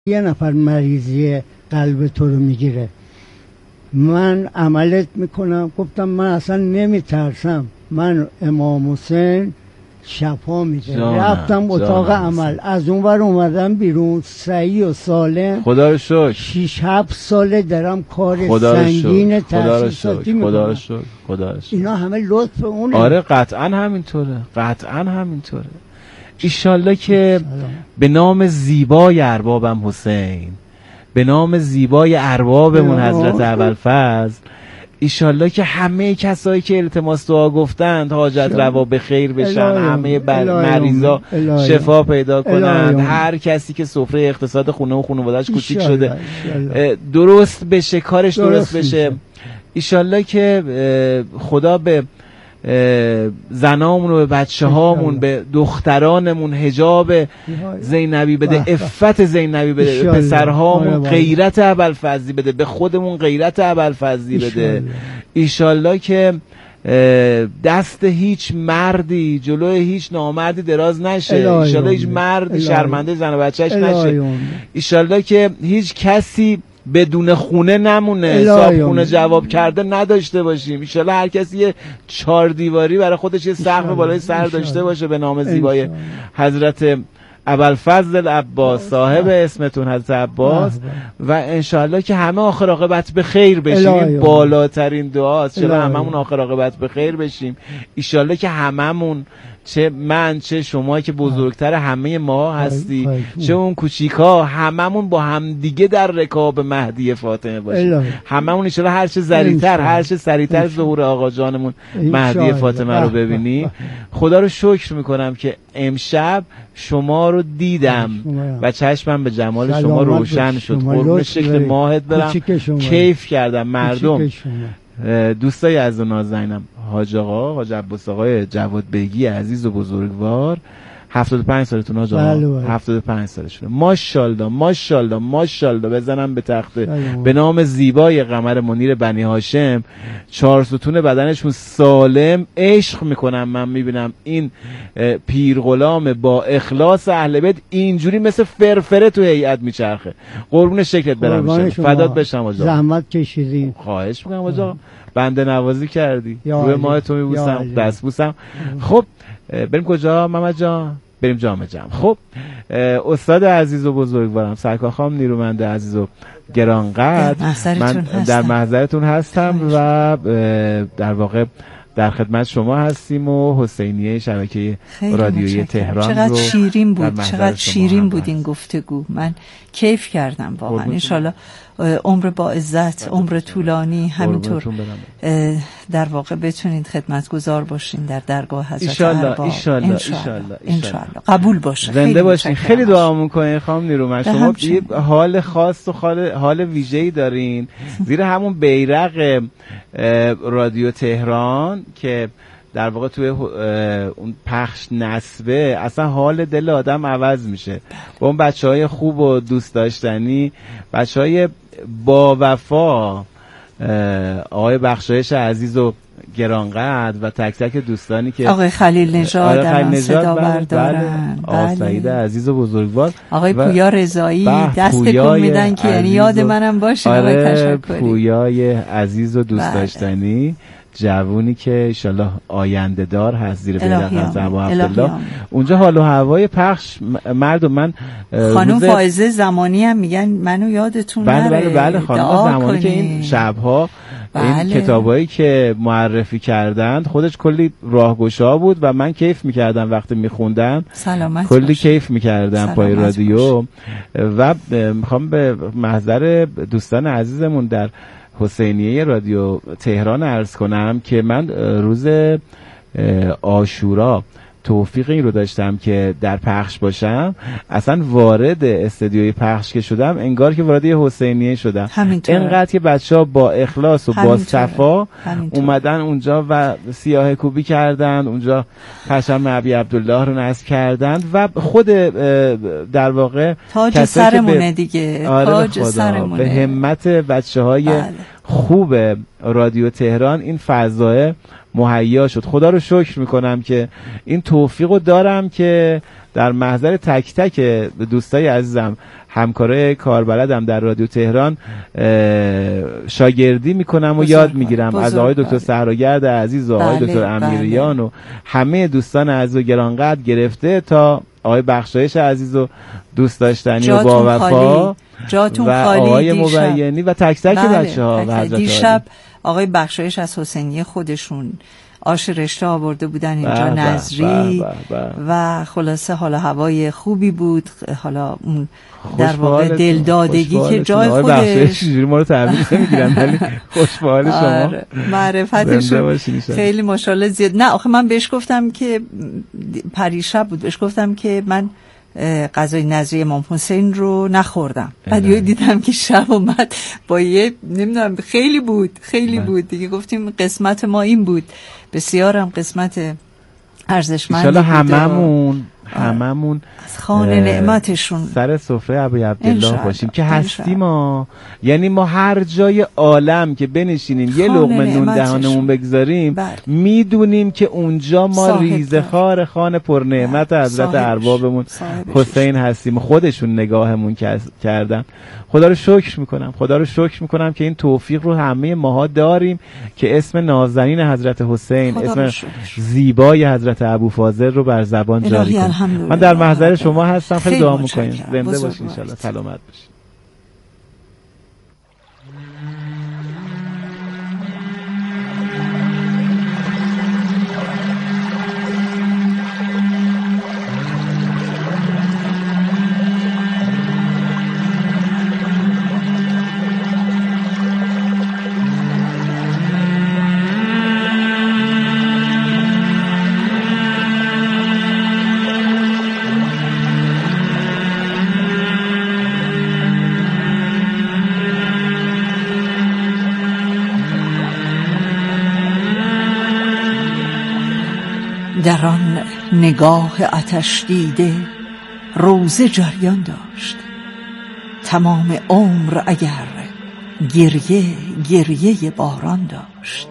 یه نفر مریضی قلب تو رو میگیره، من عملت میکنم. گفتم من اصلا نمیترسم، من امام حسین شفا میده. رفتم اتاق عمل، از اون ور اومدم بیرون صحیح و سالم، خدا رو شکر. 6-7 ساله دارم کار سنگین تشخیصاتی میکنم. خدا رو شکر. خدا رو شکر. اینا همه لطف اونه. آره قطعا همینطوره، قطعا همینطوره. ایشالله که به نام زیبای اربابم حسین، به نام زیبای اربابمون حضرت ابوالفضل، ایشالله که همه کسایی که التماس دعا گفتند حاجت روا به خیر بشن، همه مریضا شفا پیدا کنند، هر کسی که سفره اقتصاد خونه و خانواده‌اش کوچیک شده درست بشه، کارش درست بشه. ایشالله که خدا به زنامون و به بچه هامون، به دخترانمون حجاب زینبی بده، عفت زینبی بده، به پسرهامون غیرت ابوالفضلی بده، به خودمون غیرت ابوالفضلی بده. ایشالله که دست هیچ مردی جلوی هیچ نامردی دراز نشه. ایشالله هیچ مرد شرمنده زن و بچهش نشه. ایشالله که هیچ کسی بدون خونه نمونه، حساب خونه جواب کرده نداشته باشیم. ایشالله هر کسی یه 4 دیواری برای خودش، یه سقف بالای سر داشته باشه به نام زیبای حضرت ابوالفضل العباس، صاحب اسمتون حضرت عباس. و انشالله که همه آخر عاقبت به خیر بشیم. این بالاترین دعاست، چرا هممون آخر عاقبت به خیر بشیم. ایشالله که هممون، چه من چه شما که بزرگتر همه ما هستی، چه اون کوچیکا، هممون با همدیگه در رکاب مهدی فاطمه باشیم. هممون انشالله هر چه ذریع‌تر، هر چه سریع‌تر ظهور آقا جانمون مهدی فاطمه رو ببینی. خدا رو شکر میکنم که امشب شما رو دیدم و چشمم به جمال شما روشن شد. قربون شکل ماهت برم، کیف کردم. مردم دوستای از و نازنینم، حاج آقا، حاج عباس آقای جواد بیگی عزیز و بزرگوار، 75 سالتون حاج آقا، 75 سالشونه. ماشاءالله ماشاءالله ماشاءالله. بزنم به تخته به نام زیبای قمر منیر بنی هاشم، 4 ستون بدنشون سالم عشق میکنم. من میبینم این پیر غلام با اخلاص اهل بیت اینجوری مثل فرفره تو هیئت میچرخه. قربون شکلت برم، فدات بشم حاج آقا. زحمت کشیدین، خواهش میکنم حاج آقا، بنده نوازی کردی، روی ماه تو میبوسم، دست بوسم. خب بریم کجا محمد جان؟ بریم جام جم. خب استاد عزیز و بزرگوارم، سرکار خانم نیرومند عزیز و گرانقدر، من در محضرتون هستم و در واقع در خدمت شما هستیم و حسینیه شبکه رادیویی تهران. چقدر شیرین بود، چقدر شیرین بود این گفتگو. من کیف کردم واقعا. انشالله عمر با عزت، عمر طولانی، همینطور در واقع بتونید خدمتگزار باشین در درگاه حضرت ارباب. ایشالله قبول باشه. زنده باشین. خیلی دعا میکنین خانم نیرومند. شما یه حال خاص و حال ویژه‌ای دارین، زیر همون بیرق رادیو تهران که در واقع توی اون پخش نصبه اصلا حال دل آدم عوض میشه. با اون بچهای خوب و دوست داشتنی، بچهای با وفا، آقای بخشایش عزیز و گرانقدر و تک تک دوستانی که آقای خلیل نژاد در صدا بردارن، آقای سعید عزیز و بزرگوار، آقای پویا رضایی دست تکون میدن که یعنی یاد منم باشه. آقای تشکری، پویای عزیز و دوست داشتنی، جوونی که انشالله آینده دار هست زیر بیرق حضرت عبدالله. اونجا حال و هوای پخش مردم، من خانم فائزه زمانی هم میگن منو یادتون نره. بله خانم زمانی که این شبها این کتابایی که معرفی کردند خودش کلی راهگشا بود و من کیف میکردم وقتی میخوندم، کلی کیف میکردم پای رادیو. و میخوام به محضر دوستان عزیزمون در حسینیه رادیو تهران عرض کنم که من روز عاشورا توفیق این رو داشتم که در پخش باشم. اصلا وارد استدیوی پخش که شدم انگار که وارد حسینیه شدم. اینقدر که بچه‌ها با اخلاص و با صفا اومدن اونجا و سیاه کوبی کردن، اونجا پرچم ابی عبدالله رو نصب کردن و خود در واقع تاج سرمونه دیگه. تاج سرمونه. به همت بچه‌های خوب رادیو تهران این فضای مهیا شد. خدا رو شکر میکنم که این توفیقو دارم که در محضر تک تک دوستای عزیزم همکارای کاربلدم در رادیو تهران شاگردی میکنم و یاد میگیرم از آقای دکتر صحراگرد عزیز و آقای دکتر امیریان و همه دوستان عزیز و گرانقدر گرفته تا آقای بخشایش عزیز و دوست داشتنی و با وفا جاتون و خالی آقای مبینی و تک تک بچه‌ها و حضرت دیشب آقای بخشایش از حسینی خودشون آش رشته آورده بودن اینجا نظری و خلاصه حالا هوای خوبی بود، حالا اون در واقع دلدادگی که جای خودش ما رو تعبیر نمیگیرن ولی خوشحال شما معرفتشون خیلی ماشاءالله زیاد. نه آخه من بهش گفتم که پریشب بود، بهش گفتم که من غذای نظری امام حسین رو نخوردم، بعد یه دیدم که شب اومد با یه نمیدونم خیلی بود دیگه. گفتیم قسمت ما این بود، بسیارم قسمت ارزشمندی بود. هممون از خانه نعمتشون سر سفره ابی عبدالله باشیم که هستیم ما. یعنی ما هر جای عالم که بنشینیم یه لقمه نون دهانمون بگذاریم میدونیم که اونجا ما ریزخوار خان پر نعمت حضرت اربابمون حسین هستیم. خودشون نگاهمون کردن. خدا رو شکر میکنم که این توفیق رو همه ماها داریم که اسم نازنین حضرت حسین، اسم زیبای حضرت ابوفاضل رو بر زبان جاری کنیم. من در محضر شما هستم، خیلی دعا میکنیم زنده باشین ان شاءالله، سلامت باشین. در آن نگاه آتش دیده روزه جریان داشت، تمام عمر اگر گریه باران داشت.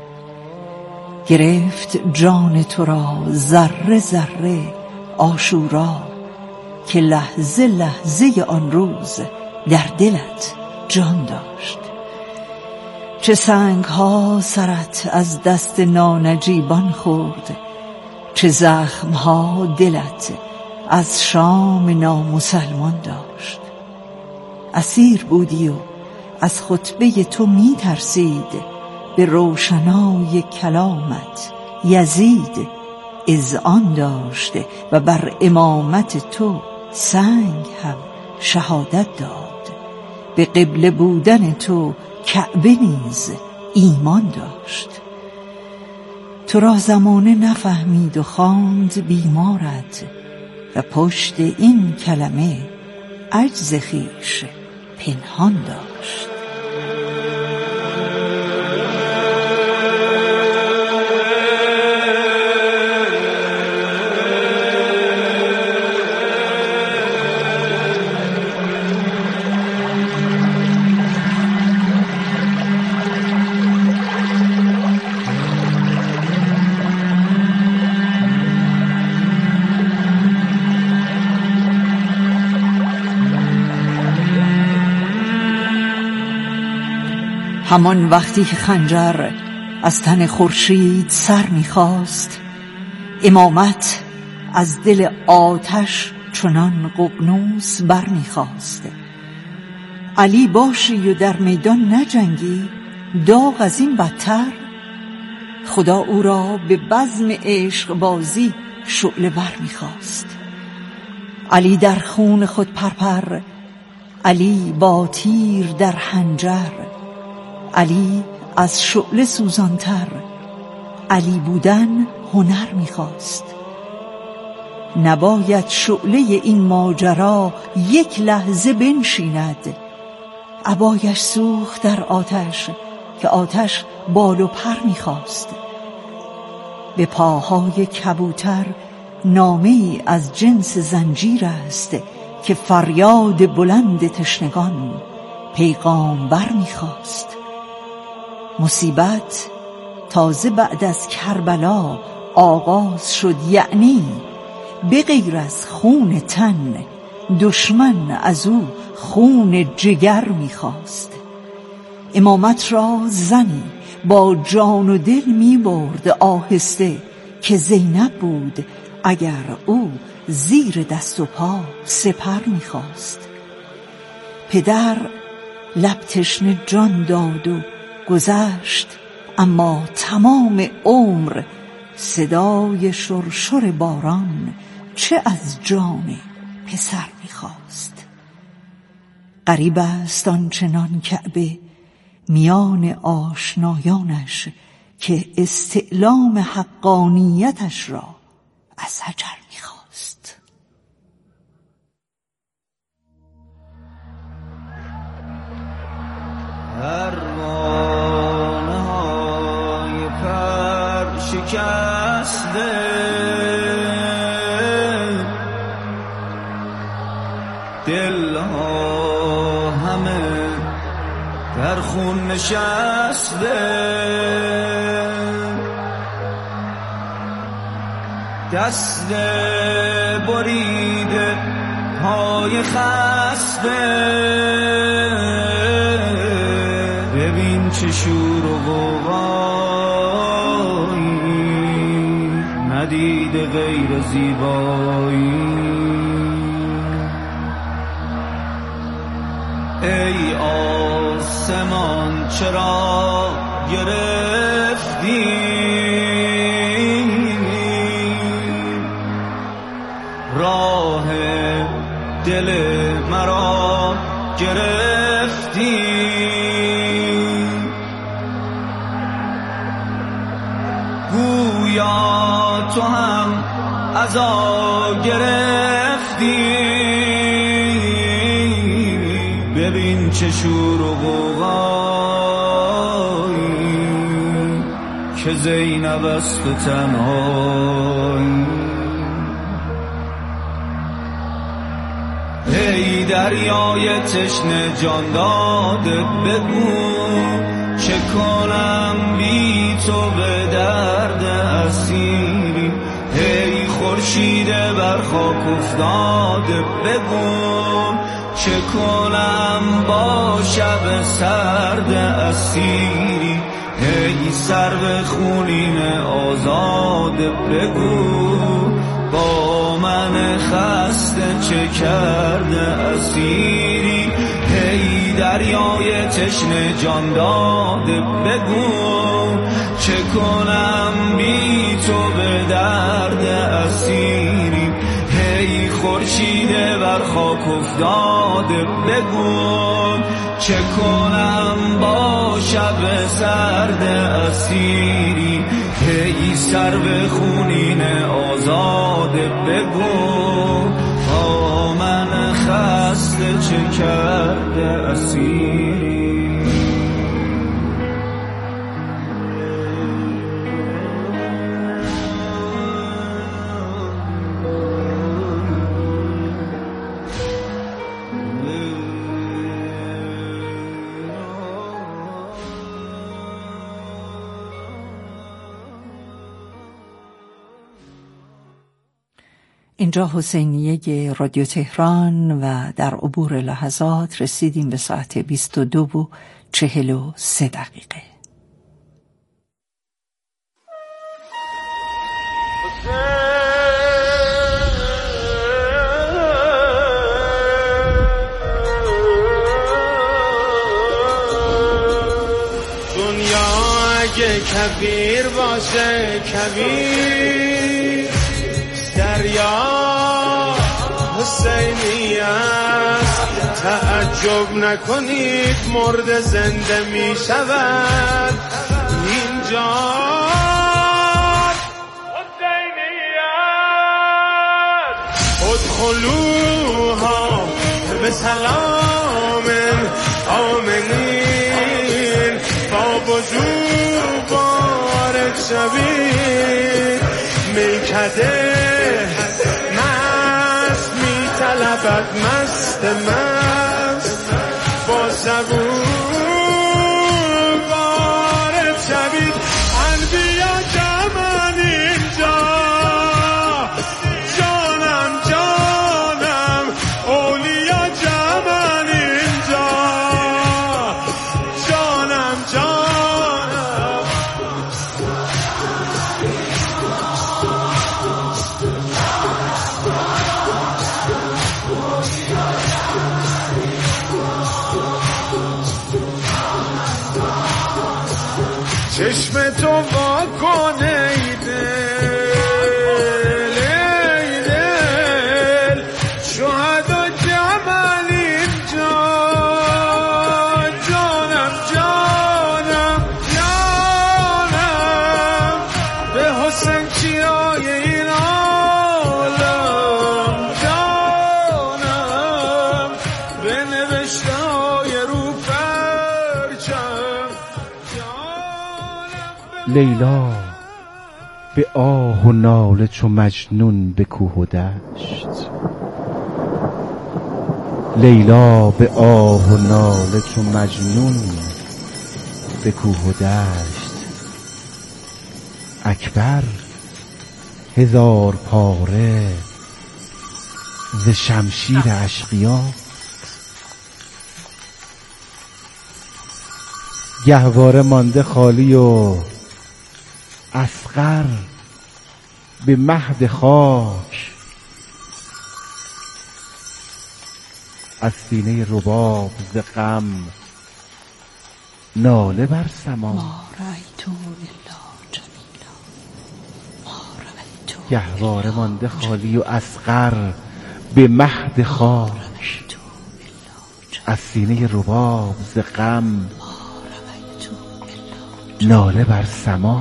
گرفت جان تو را ذره ذره عاشورا، که لحظه لحظه آن روز در دلت جان داشت. چه سنگ ها سرت از دست نانجیبان خورد، چه زخم ها دلت از شام نامسلمان داشت. اسیر بودی و از خطبه تو می ترسید، به روشنای کلامت یزید اذعان داشته و بر امامت تو سنگ هم شهادت داد. به قبله بودن تو کعبه نیز ایمان داشت. تو را زمانه نفهمید و خواند بیمارت، و پشت این کلمه عجز خویش پنهان داشت. همان وقتی که خنجر از تن خورشید سر می‌خواست، امامت از دل آتش چنان ققنوس بر می‌خواست. علی باشی و در میدان نجنگی، داغ از این بدتر. خدا او را به بزم عشق بازی شعله بر می‌خواست. علی در خون خود پرپر، علی با تیر در حنجر، علی از شعله سوزانتر، علی بودن هنر میخواست. نباید شعله این ماجرا یک لحظه بنشیند، عبایش سوخت در آتش که آتش بال و پر میخواست. به پاهای کبوتر نامه‌ای از جنس زنجیر است که فریاد بلند تشنگان پیغامبر میخواست. مصیبت تازه بعد از کربلا آغاز شد، یعنی به غیر از خون تن دشمن از او خون جگر می‌خواست. امامت را زنی با جان و دل می‌برد آهسته که زینب بود اگر او زیر دست و پا سپر می‌خواست. پدر لب تشنه جان داد و گذشت، اما تمام عمر صدای شرشر باران چه از جان پسر می‌خواست. غریب است آنچنان کعبه میان آشنایانش که استعلام حقانیتش را از حجر می‌خواست. پروانه‌های پر شکسته دلها همه در خون نشسته، دست بریده پای خسته، ببین چه شور و غوغایی ندیده غیر زیبایی. ای آسمان چرا گرفتی راه دل مرا گرفتی، گویا تو هم عزا گرفتی، ببین چه شور و غوغایی که زینب است و تنهایی. ای دریای تشنه جان داده بگو چه کنم بی تو به درد اسیری. ای خورشید بر خاک افتاده بگو چه کنم با شب سرد اسیری. ای سرو خونین آزاده بگو با من خسته چه کرده اسیری. ای دریای تشنه جان داده بگو چه کنم بی تو به درد اسیری. ای خورشید بر خاک افتاده بگو چه کنم با شب سرد اسیری. ای سرو خونین آزاده بگو با من خسته چه کرده اسیری. اینجا حسینیه رادیو تهران و در عبور لحظات رسیدیم به ساعت 22:43. دنیا اگه کبیر باشه کبیر دریا حسینی است. تعجب نکنید مرد زنده می شود اینجا حسینی است. ادخلوها به سلام آمنین با وجود بارک شوید. میکده مست میطلبد مست مست با زبون وارد شوید. انبیا جمعن اینجا جانم جانم چشم تو واکن ای دل ای دل شهدا جمل اینجا جانم جانم جانم به حسن چیای این عالم جانم به نوشته های رو پرچم لیلا به آه و ناله چو مجنون به کوه و دشت لیلا به آه و ناله چو مجنون به کوه و دشت اکبر هزار پاره ز شمشیر اشقیا گهواره مانده خالی و اصغر به مهد خاک از سینه رباب ز غم ناله بر سما گهواره مانده خالی و اصغر به مهد خاک از سینه رباب ز غم ناله بر سما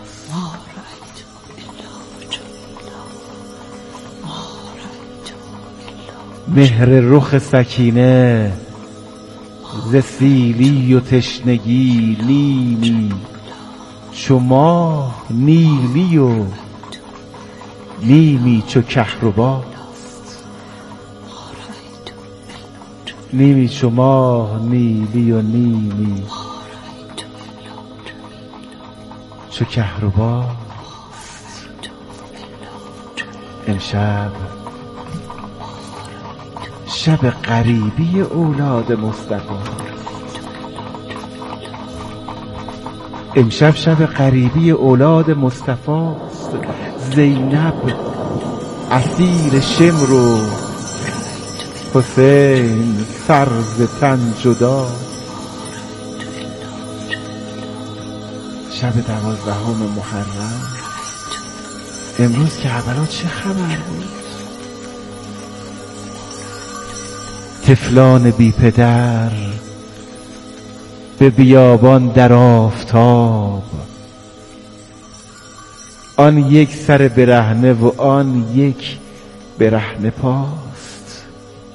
مهر رخ سکینه ز سیلی و تشنگی نیمی چو ماه نیلی و نیمی چو کهرباست نیمی چو ماه نیلی و نیمی چو کهرباست امشب شب غریبی اولاد مصطفی امشب شب غریبی اولاد مصطفی است زینب اسیر شمر و حسین سر ز تن جدا شب 12 محرم امروز که اولا چه خبر بود طفلان بی پدر به بیابان در آفتاب آن یک سر برهنه و آن یک برهنه پاست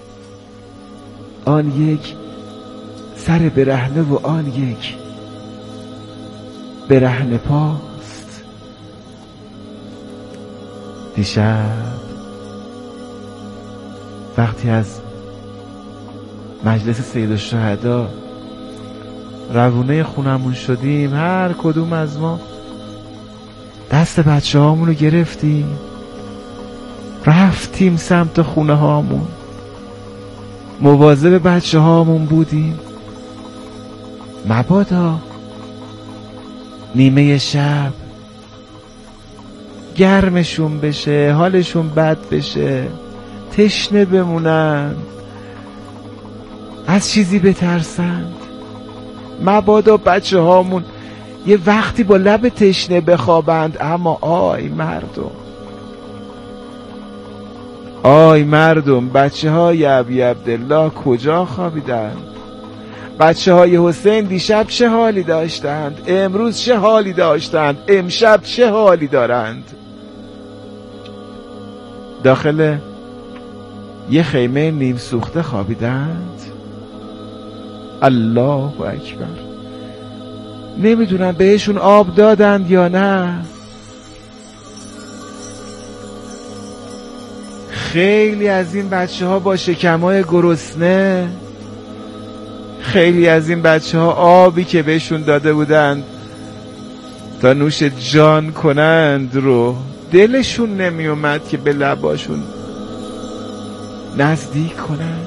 آن یک سر برهنه و آن یک برهنه پاست دیشب وقتی از مجلس سید الشهدا روونه خونمون شدیم هر کدوم از ما دست بچه هامون رو گرفتیم رفتیم سمت خونه هامون مواظب بچه هامون بودیم مبادا نیمه شب گرمشون بشه حالشون بد بشه تشنه بمونن از چیزی بترسند مبادا بچه هامون یه وقتی با لب تشنه بخوابند اما آی مردم بچه های ابی عبدالله کجا خوابیدند بچه های حسین دیشب چه حالی داشتند امروز چه حالی داشتند امشب چه حالی دارند داخل یه خیمه نیم سوخته خوابیدند الله اکبر نمیدونم بهشون آب دادند یا نه خیلی از این بچه ها با شکمای گرسنه خیلی از این بچه ها آبی که بهشون داده بودند تا نوش جان کنند رو دلشون نمی اومد که به لباشون نزدیک کنند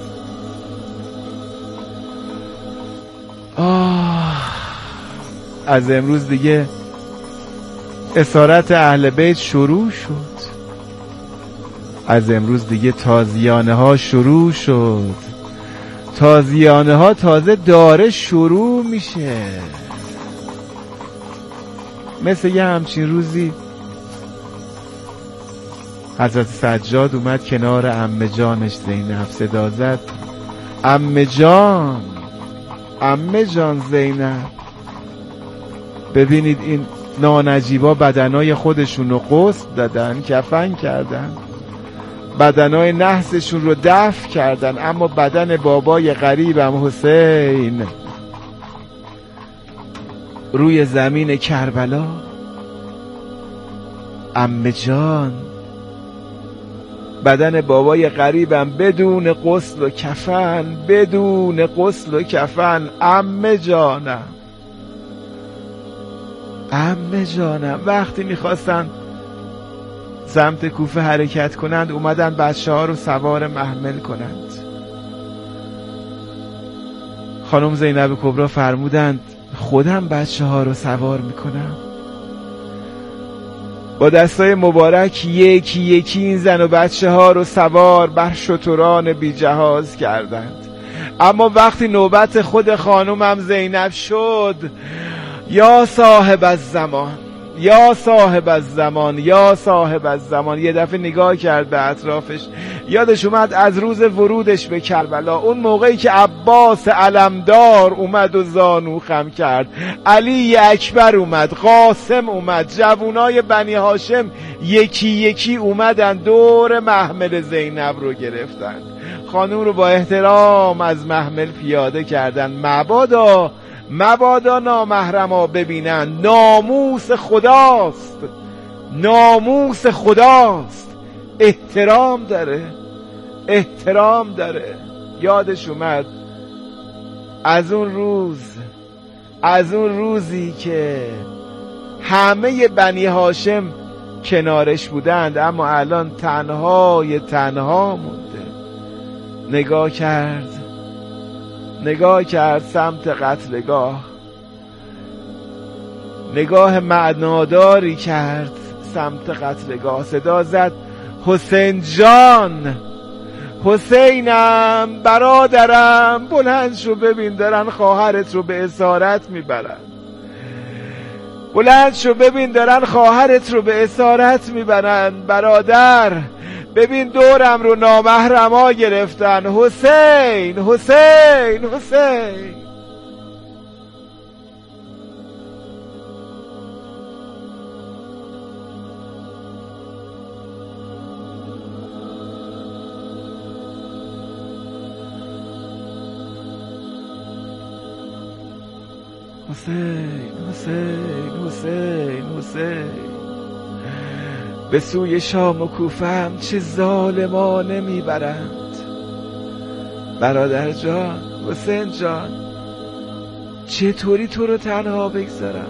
از امروز دیگه اسارت اهل بیت شروع شد از امروز دیگه تازیانه ها شروع شد تازیانه ها تازه داره شروع میشه مثل یه همچین روزی حضرت سجاد اومد کنار عمه جانش زینب، صدا زد عمه جان، عمه جان زینب. ببینید این نانجیبا بدنای خودشون رو غسل دادن، کفن کردن، بدنای نحسشون رو دفن کردن، اما بدن بابای غریبم حسین روی زمین کربلا. عمه جان، بدن بابای غریبم بدون غسل و کفن، بدون غسل و کفن. عمه جانم، عمه جانم. وقتی میخواستن سمت کوفه حرکت کنند اومدن بچه ها رو سوار محمل کنند. خانم زینب کبرا فرمودند خودم بچه ها رو سوار میکنم. با دستای مبارک یکی یکی این زن و بچه ها رو سوار بر شتران بی جهاز کردند. اما وقتی نوبت خود خانومم زینب شد، یا صاحب الزمان، یا صاحب الزمان، یا صاحب الزمان، یه دفعه نگاه کرد به اطرافش، یادش اومد از روز ورودش به کربلا، اون موقعی که عباس علمدار اومد و زانو خم کرد، علی اکبر اومد، قاسم اومد، جوونای بنی هاشم یکی یکی اومدن دور محمل زینب رو گرفتن، خانم رو با احترام از محمل پیاده کردن. مبادا نامحرما ببینن، ناموس خداست، ناموس خداست، احترام داره، احترام داره. یادش اومد از اون روزی که همه بنی هاشم کنارش بودند اما الان تنها مونده. نگاه کرد سمت قتلگاه، نگاه معناداری کرد سمت قتلگاه، صدا زد حسین جان، حسینم، برادرم، بلند شو ببین دارن خواهرت رو به اسارت میبرن، بلند شو ببین دارن خواهرت رو به اسارت میبرن، برادر ببین دورم رو نامحرما گرفتن، حسین حسین حسین. حسین حسین حسین حسین. به سوی شام و کوفه‌ام چه ظالمانه میبرند. برادر جان، حسین جان، چطوری تو رو تنها بگذارم؟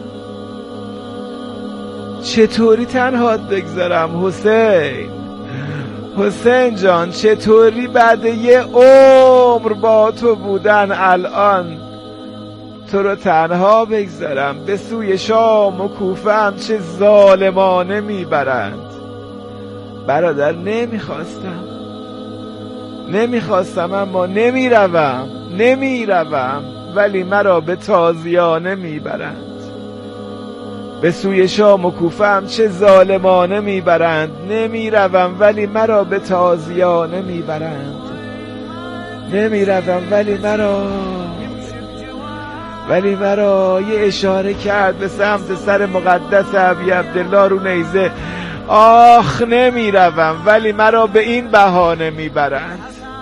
چطوری تنها بگذارم حسین؟ حسین جان چطوری بعد یه عمر با تو بودن الان تو رو تنها بگذارم؟ به سوی شام و کوفه‌ام چه ظالمانه میبرند. برادر نمیخواستم اما نمیروم ولی مرا به تازیانه میبرند. به سوی شام و کوفه‌ام چه ظالمانه میبرند. نمیروم ولی مرا به تازیانه میبرند. نمیروم ولی مرا یه اشاره کرد به سمت سر مقدس ابی عبدالله رو نیزه. آخ نمیروم ولی مرا به این بهانه میبرند.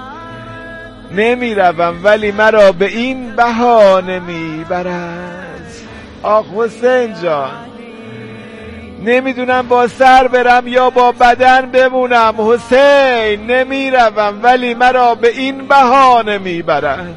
نمیروم ولی مرا به این بهانه میبرند. آخ حسین جان، نمیدونم با سر برم یا با بدن بمونم. حسین نمیروم ولی مرا به این بهانه میبرند.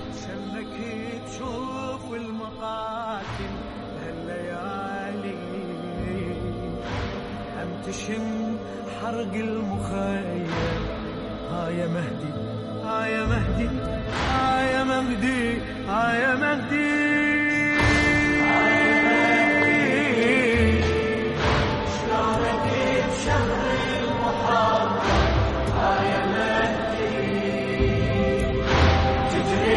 حرق المخيم يا مهدي يا مهدي يا مهدي يا مهدي شلونك بشهر المحرم يا مهدي تجري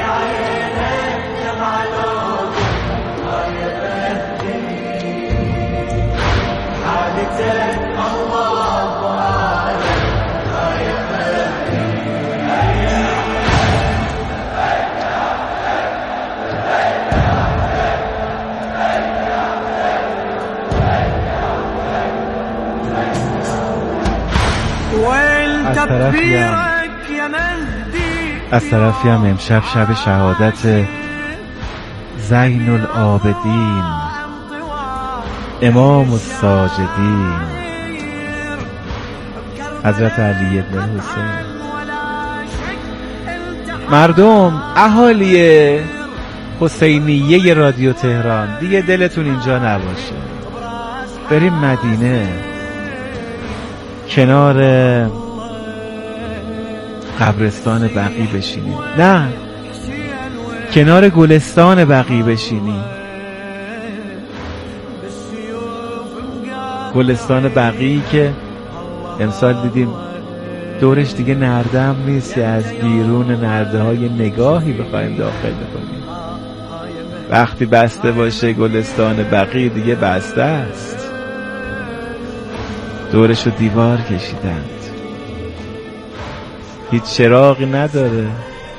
عينك دمع لون يا مهدي از طرفی هم امشب شب شهادت زین العابدین امام الساجدین حضرت علی بن حسین. مردم اهالی حسینیه رادیو تهران دیگه دلتون اینجا نباشه، بریم مدینه کنار قبرستان بقیع بشینیم، نه کنار گلستان بقیع بشینیم. گلستان بقیعی که امسال دیدیم دورش دیگه نرده هم نیست که از بیرون نرده های نگاهی بخوایم داخل بکنیم. وقتی بسته باشه گلستان بقیع دیگه بسته است، دورشو دیوار کشیدند، هیچ چراغی نداره،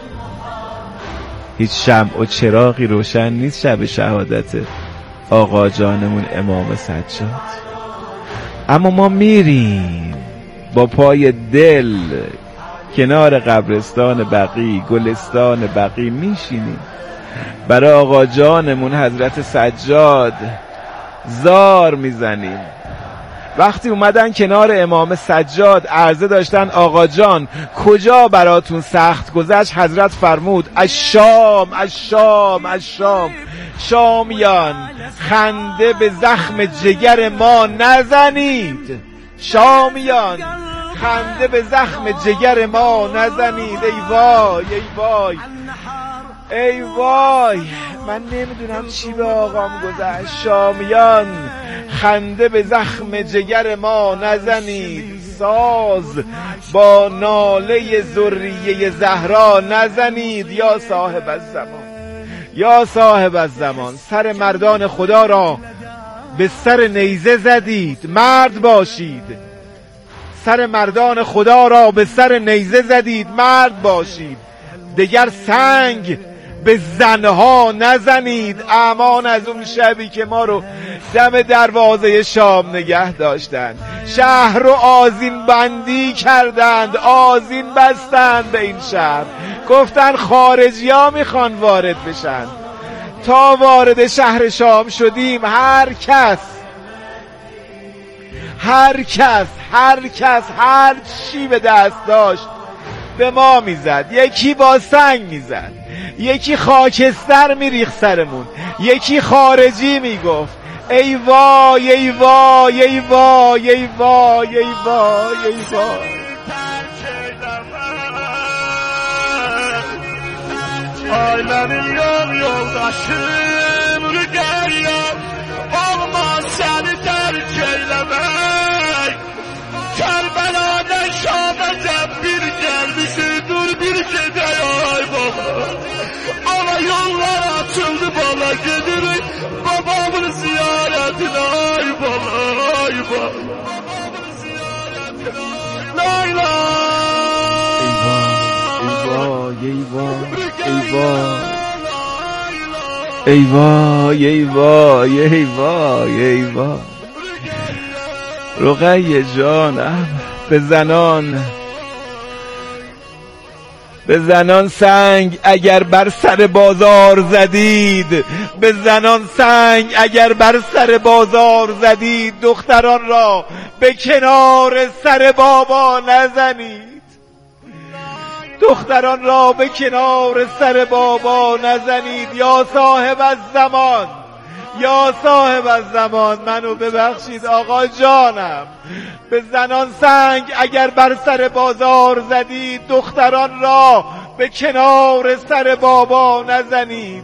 هیچ شمع و چراغی روشن نیست. شب شهادت آقا جانمون امام سجاد، اما ما میریم با پای دل کنار قبرستان بقیع گلستان بقیع میشینیم، برای آقا جانمون حضرت سجاد زار میزنیم. وقتی اومدن کنار امام سجاد عرضه داشتن آقا جان کجا براتون سخت گذشت، حضرت فرمود الشام الشام الشام، شامیان خنده به زخم جگر ما نزنید، شامیان خنده به زخم جگر ما نزنید. ای وای ای وای ای وای، من نمیدونم چی به آقام گذشت. شامیان خنده به زخم جگر ما نزنید، ساز با ناله ذریه زهرا نزنید. یا صاحب الزمان یا صاحب الزمان، سر مردان خدا را به سر نیزه زدید، مرد باشید. سر مردان خدا را به سر نیزه زدید، مرد باشید. دیگر سنگ به زنها نزنید. امان از اون شبی که ما رو دم دروازه شام نگه داشتند، شهر رو آذین بندی کردند، آذین بستند به این شهر، گفتن خارجی ها میخوان وارد بشن. تا وارد شهر شام شدیم هر کس هر چی به دست داشت به ما میزد. یکی با سنگ میزد، یکی خاکستر میریخت سرمون، یکی خارجی میگفت. ای وای ای وای ای وای ای وای ای وای ای وای. Ailəmin yoldaşım rüqəyyəm, olmaz səni tərk eyləmək. Kərbəladan Şamətəm bir gəlmişi, dur bir gedək ay baba. Ana yollar açıldı bala, gedirik babamın ziyarətinə ay bala, ay baba. Babamın ziyarətinə ay bala. ای وای ای وای ای وای ای وای. رقیه جانم به زنان سنگ اگر بر سر بازار زدید، به زنان سنگ اگر بر سر بازار زدید، دختران را به کنار سر بابا نزنید، دختران را به کنار سر بابا نزنید. یا صاحب الزمان یا صاحب الزمان، منو ببخشید آقا جانم. به زنان سنگ اگر بر سر بازار زدید، دختران را به کنار سر بابا نزنید.